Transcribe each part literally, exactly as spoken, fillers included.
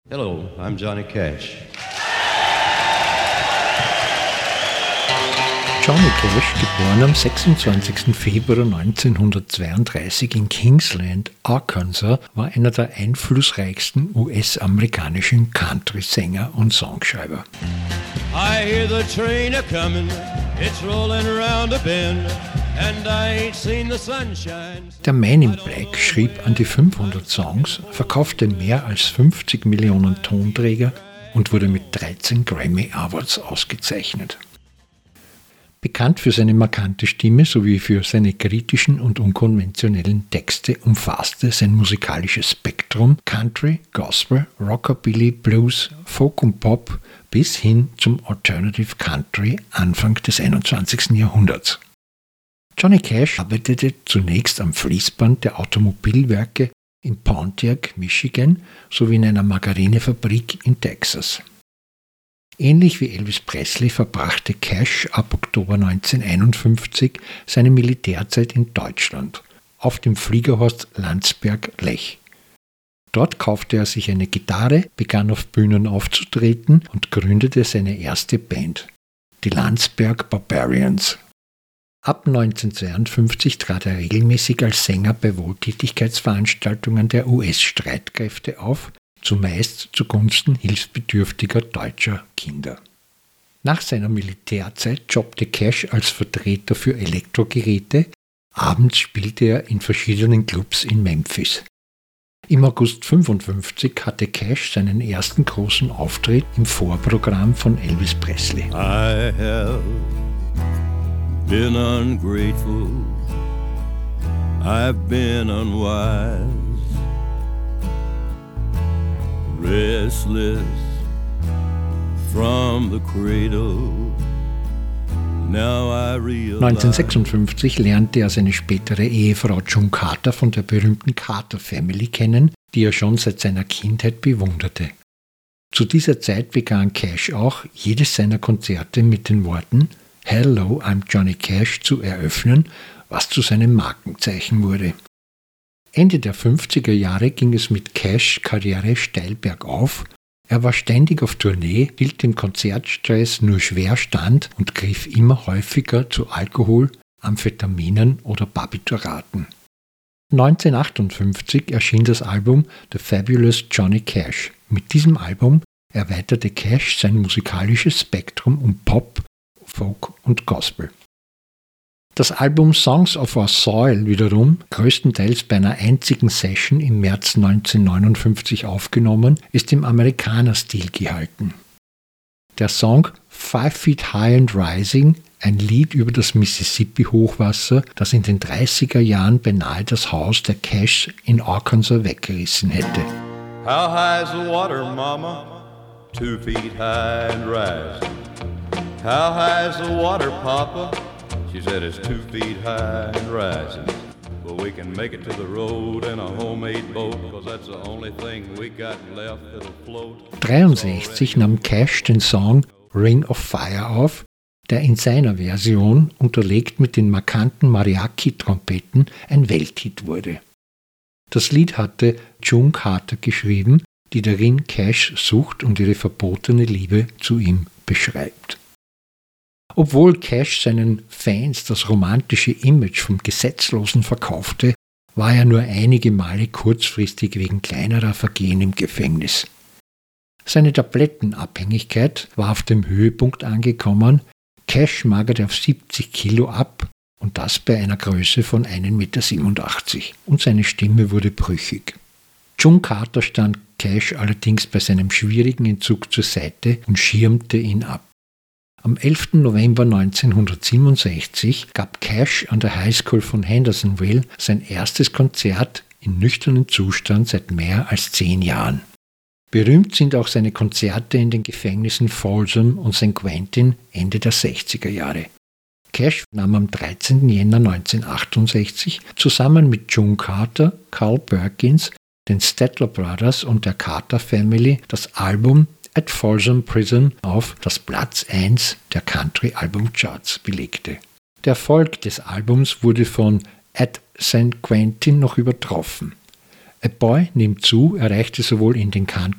Hello, I'm Johnny Cash. Johnny Cash, geboren am sechsundzwanzigsten Februar neunzehnhundertzweiunddreißig in Kingsland, Arkansas, war einer der einflussreichsten U S-amerikanischen Country-Sänger und Songschreiber. I hear the train a-comin', it's rollin' around a bend, and I ain't seen the sunshine. Der Man in Black schrieb an die fünfhundert Songs, verkaufte mehr als fünfzig Millionen Tonträger und wurde mit dreizehn Grammy Awards ausgezeichnet. Bekannt für seine markante Stimme sowie für seine kritischen und unkonventionellen Texte umfasste sein musikalisches Spektrum Country, Gospel, Rockabilly, Blues, Folk und Pop bis hin zum Alternative Country Anfang des einundzwanzigsten Jahrhunderts. Johnny Cash arbeitete zunächst am Fließband der Automobilwerke in Pontiac, Michigan sowie in einer Margarinefabrik in Texas. Ähnlich wie Elvis Presley verbrachte Cash ab Oktober neunzehnhunderteinundfünfzig seine Militärzeit in Deutschland, auf dem Fliegerhorst Landsberg-Lech. Dort kaufte er sich eine Gitarre, begann auf Bühnen aufzutreten und gründete seine erste Band, die Landsberg Barbarians. Ab neunzehnhundertzweiundfünfzig trat er regelmäßig als Sänger bei Wohltätigkeitsveranstaltungen der U S-Streitkräfte auf, zumeist zugunsten hilfsbedürftiger deutscher Kinder. Nach seiner Militärzeit jobbte Cash als Vertreter für Elektrogeräte, abends spielte er in verschiedenen Clubs in Memphis. Im August neunzehnhundertfünfundfünfzig hatte Cash seinen ersten großen Auftritt im Vorprogramm von Elvis Presley. I have been ungrateful, I've been unwise, restless from the cradle. Now I realize. neunzehnhundertsechsundfünfzig lernte er seine spätere Ehefrau June Carter von der berühmten Carter Family kennen, die er schon seit seiner Kindheit bewunderte. Zu dieser Zeit begann Cash auch, jedes seiner Konzerte mit den Worten "Hello, I'm Johnny Cash" zu eröffnen, was zu seinem Markenzeichen wurde. Ende der fünfziger Jahre ging es mit Cash' Karriere steil bergauf. Er war ständig auf Tournee, hielt dem Konzertstress nur schwer stand und griff immer häufiger zu Alkohol, Amphetaminen oder Barbituraten. neunzehnhundertachtundfünfzig erschien das Album The Fabulous Johnny Cash. Mit diesem Album erweiterte Cash sein musikalisches Spektrum um Pop, Folk und Gospel. Das Album Songs of Our Soil wiederum, größtenteils bei einer einzigen Session im März neunzehnhundertneunundfünfzig aufgenommen, ist im Amerikaner-Stil gehalten. Der Song Five Feet High and Rising, ein Lied über das Mississippi-Hochwasser, das in den dreißiger Jahren beinahe das Haus der Cash in Arkansas weggerissen hätte. How high is the water, Mama? Two feet high and rising. How high is the water, Papa? She said it's two feet high and rising. But we can make it to the road in a homemade boat, cause that's the only thing we got left that'll float. dreiundsechzig nahm Cash den Song Ring of Fire auf, der in seiner Version, unterlegt mit den markanten Mariachi-Trompeten, ein Welthit wurde. Das Lied hatte June Carter geschrieben, die darin Cash sucht und ihre verbotene Liebe zu ihm beschreibt. Obwohl Cash seinen Fans das romantische Image vom Gesetzlosen verkaufte, war er nur einige Male kurzfristig wegen kleinerer Vergehen im Gefängnis. Seine Tablettenabhängigkeit war auf dem Höhepunkt angekommen. Cash magerte auf siebzig Kilo ab und das bei einer Größe von ein Meter siebenundachtzig und seine Stimme wurde brüchig. June Carter stand Cash allerdings bei seinem schwierigen Entzug zur Seite und schirmte ihn ab. Am elften November neunzehnhundertsiebenundsechzig gab Cash an der High School von Hendersonville sein erstes Konzert in nüchternem Zustand seit mehr als zehn Jahren. Berühmt sind auch seine Konzerte in den Gefängnissen Folsom und Sankt Quentin Ende der sechziger Jahre. Cash nahm am dreizehnten Jänner neunzehnhundertachtundsechzig zusammen mit June Carter, Carl Perkins, den Statler Brothers und der Carter Family das Album At Folsom Prison auf, das Platz eins der Country-Album-Charts belegte. Der Erfolg des Albums wurde von At Sankt Quentin noch übertroffen. A Boy nimmt zu erreichte sowohl in den Country-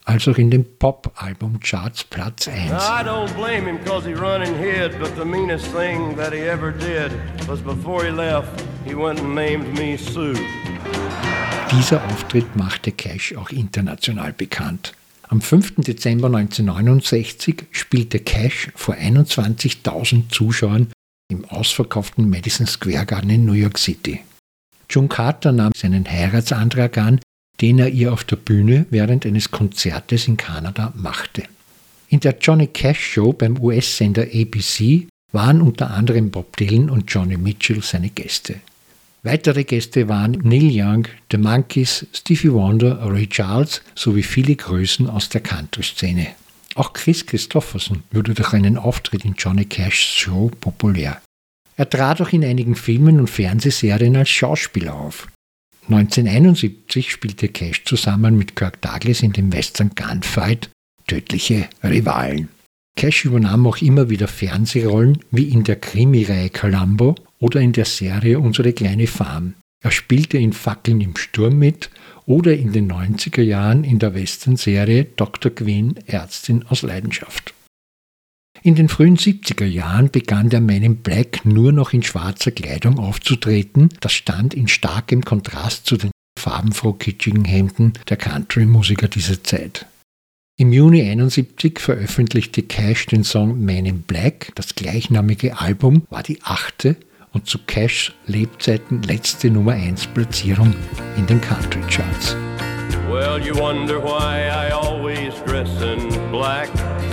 als auch in den Pop-Album-Charts Platz eins. I don't blame him cause he run and hid, but the meanest thing that he ever did was before he left, he went and named me Sue. Dieser Auftritt machte Cash auch international bekannt. Am fünften Dezember neunzehnhundertneunundsechzig spielte Cash vor einundzwanzigtausend Zuschauern im ausverkauften Madison Square Garden in New York City. June Carter nahm seinen Heiratsantrag an, den er ihr auf der Bühne während eines Konzertes in Kanada machte. In der Johnny Cash Show beim U S-Sender A B C waren unter anderem Bob Dylan und Joni Mitchell seine Gäste. Weitere Gäste waren Neil Young, The Monkees, Stevie Wonder, Ray Charles sowie viele Größen aus der Country-Szene. Auch Chris Christopherson wurde durch einen Auftritt in Johnny Cash's Show populär. Er trat auch in einigen Filmen und Fernsehserien als Schauspieler auf. neunzehnhunderteinundsiebzig spielte Cash zusammen mit Kirk Douglas in dem Western Gunfight Tödliche Rivalen. Cash übernahm auch immer wieder Fernsehrollen wie in der Krimireihe Columbo oder in der Serie Unsere kleine Farm. Er spielte in Fackeln im Sturm mit oder in den neunziger Jahren in der Western-Serie Doktor Quinn, Ärztin aus Leidenschaft. In den frühen siebziger Jahren begann der Man in Black nur noch in schwarzer Kleidung aufzutreten. Das stand in starkem Kontrast zu den farbenfroh kitschigen Hemden der Country-Musiker dieser Zeit. Im Juni einundsiebzig veröffentlichte Cash den Song Man in Black. Das gleichnamige Album war die achte und zu Cashs Lebzeiten letzte Nummer eins Platzierung in den Country Charts. Well, you wonder why I always dress in black.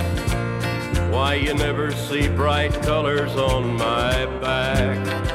Why you never see bright colors on my back.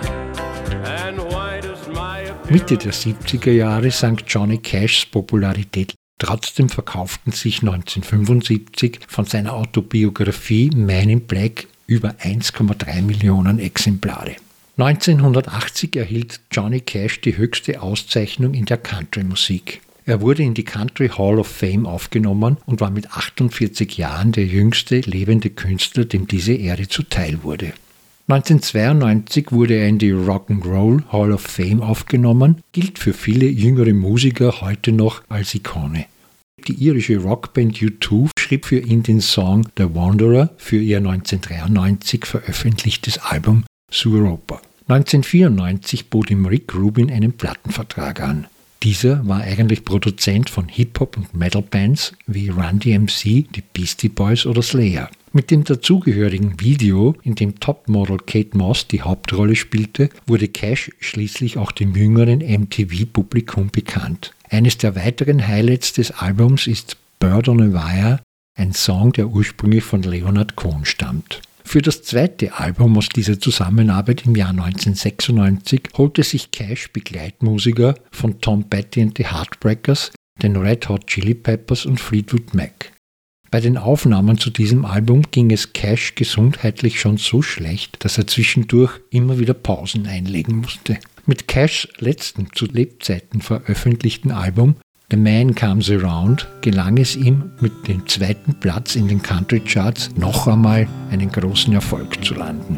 And why does my Mitte der siebziger Jahre sank Johnny Cashs Popularität. Trotzdem verkauften sich neunzehnhundertfünfundsiebzig von seiner Autobiografie Man in Black über eins Komma drei Millionen Exemplare. neunzehnhundertachtzig erhielt Johnny Cash die höchste Auszeichnung in der Country-Musik. Er wurde in die Country Hall of Fame aufgenommen und war mit achtundvierzig Jahren der jüngste lebende Künstler, dem diese Ehre zuteil wurde. neunzehnhundertzweiundneunzig wurde er in die Rock'n'Roll Hall of Fame aufgenommen, gilt für viele jüngere Musiker heute noch als Ikone. Die irische Rockband U zwei schrieb für ihn den Song The Wanderer für ihr neunzehnhundertdreiundneunzig veröffentlichtes Album Suropa. neunzehnhundertvierundneunzig bot ihm Rick Rubin einen Plattenvertrag an. Dieser war eigentlich Produzent von Hip-Hop- und Metal-Bands wie Run D M C, die Beastie Boys oder Slayer. Mit dem dazugehörigen Video, in dem Topmodel Kate Moss die Hauptrolle spielte, wurde Cash schließlich auch dem jüngeren M T V-Publikum bekannt. Eines der weiteren Highlights des Albums ist Bird on a Wire, ein Song, der ursprünglich von Leonard Cohen stammt. Für das zweite Album aus dieser Zusammenarbeit im Jahr neunzehnhundertsechsundneunzig holte sich Cash Begleitmusiker von Tom Petty and the Heartbreakers, den Red Hot Chili Peppers und Fleetwood Mac. Bei den Aufnahmen zu diesem Album ging es Cash gesundheitlich schon so schlecht, dass er zwischendurch immer wieder Pausen einlegen musste. Mit Cashs letzten zu Lebzeiten veröffentlichten Album The Man Comes Around gelang es ihm, mit dem zweiten Platz in den Country Charts noch einmal einen großen Erfolg zu landen.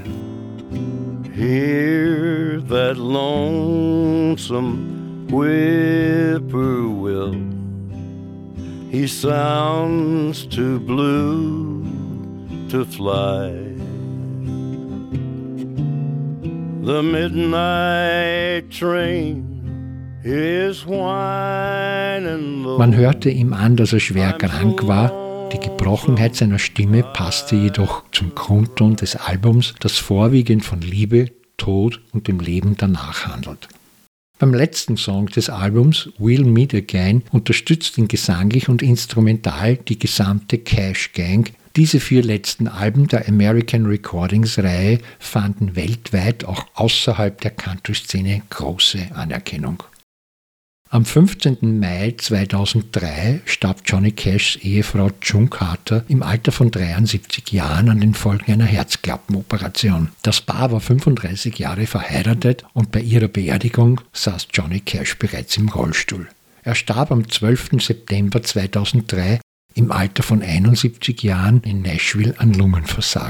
Hear that lonesome whippoorwill. He sounds too blue to fly. The midnight train. Man hörte ihm an, dass er schwer krank war. Die Gebrochenheit seiner Stimme passte jedoch zum Grundton des Albums, das vorwiegend von Liebe, Tod und dem Leben danach handelt. Beim letzten Song des Albums, We'll Meet Again, unterstützt ihn gesanglich und instrumental die gesamte Cash Gang. Diese vier letzten Alben der American Recordings-Reihe fanden weltweit auch außerhalb der Country-Szene große Anerkennung. Am fünfzehnten Mai zweitausenddrei starb Johnny Cashs Ehefrau June Carter im Alter von dreiundsiebzig Jahren an den Folgen einer Herzklappenoperation. Das Paar war fünfunddreißig Jahre verheiratet und bei ihrer Beerdigung saß Johnny Cash bereits im Rollstuhl. Er starb am zwölften September zweitausenddrei im Alter von einundsiebzig Jahren in Nashville an Lungenversagen.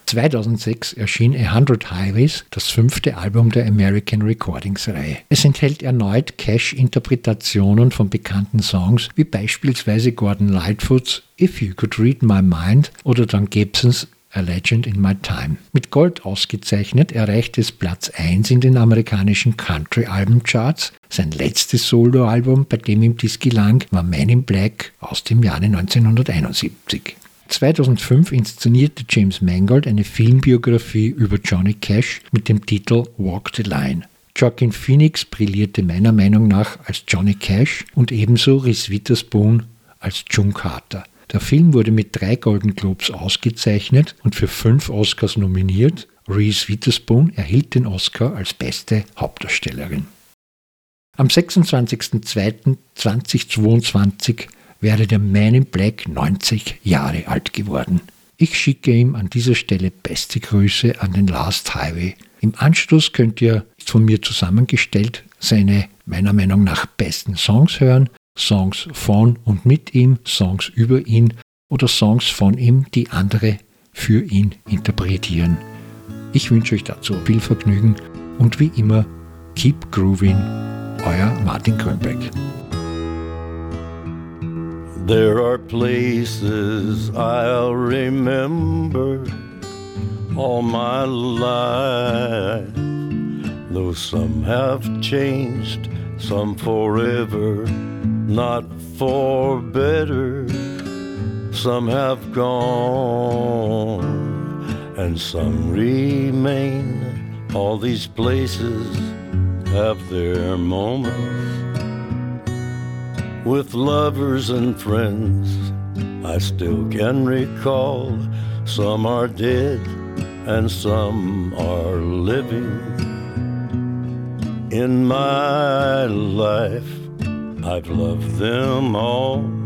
zweitausendsechs erschien A Hundred Highways, das fünfte Album der American Recordings-Reihe. Es enthält erneut Cash-Interpretationen von bekannten Songs, wie beispielsweise Gordon Lightfoots If You Could Read My Mind oder Don Gibsons A Legend in My Time. Mit Gold ausgezeichnet erreichte es Platz eins in den amerikanischen Country-Alben-Charts. Sein letztes Soloalbum, bei dem ihm dies gelang, war Man in Black aus dem Jahre neunzehnhunderteinundsiebzig. zweitausendfünf inszenierte James Mangold eine Filmbiografie über Johnny Cash mit dem Titel Walk the Line. Joaquin Phoenix brillierte meiner Meinung nach als Johnny Cash und ebenso Reese Witherspoon als June Carter. Der Film wurde mit drei Golden Globes ausgezeichnet und für fünf Oscars nominiert. Reese Witherspoon erhielt den Oscar als beste Hauptdarstellerin. Am sechsundzwanzigsten zweiten zweitausendzweiundzwanzig wäre der Man in Black neunzig Jahre alt geworden. Ich schicke ihm an dieser Stelle beste Grüße an den Last Highway. Im Anschluss könnt ihr von mir zusammengestellt seine meiner Meinung nach besten Songs hören, Songs von und mit ihm, Songs über ihn oder Songs von ihm, die andere für ihn interpretieren. Ich wünsche euch dazu viel Vergnügen und wie immer, keep grooving, euer Martin Grönberg. There are places I'll remember all my life, though some have changed, some forever, not for better. Some have gone and some remain. All these places have their moments. With lovers and friends, I still can recall. Some are dead and some are living. In my life, I've loved them all.